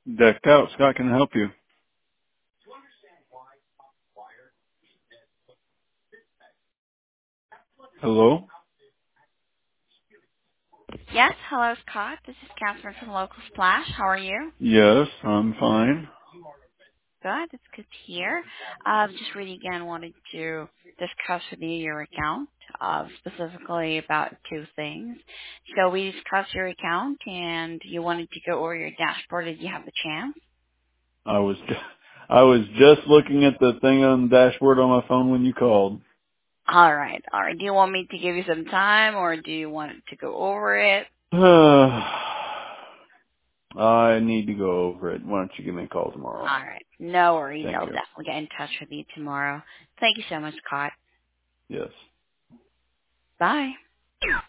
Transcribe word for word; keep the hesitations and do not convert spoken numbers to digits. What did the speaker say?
Decked out. Scott can I help you. Hello? Yes, hello Scott. This is Catherine from Local Splash. How are you? Yes, I'm fine. Good. It's good to hear. Uh, just really again wanted to discuss with you your account, uh, specifically about two things. So we discussed your account and you wanted to go over your dashboard. Did you have the chance? I was I was just looking at the thing on the dashboard on my phone when you called. All right. All right. Do you want me to give you some time or do you want to go over it? I need to go over it. Why don't you give me a call tomorrow? All right. No worries. Thank I'll you. definitely get in touch with you tomorrow. Thank you so much, Scott. Yes. Bye.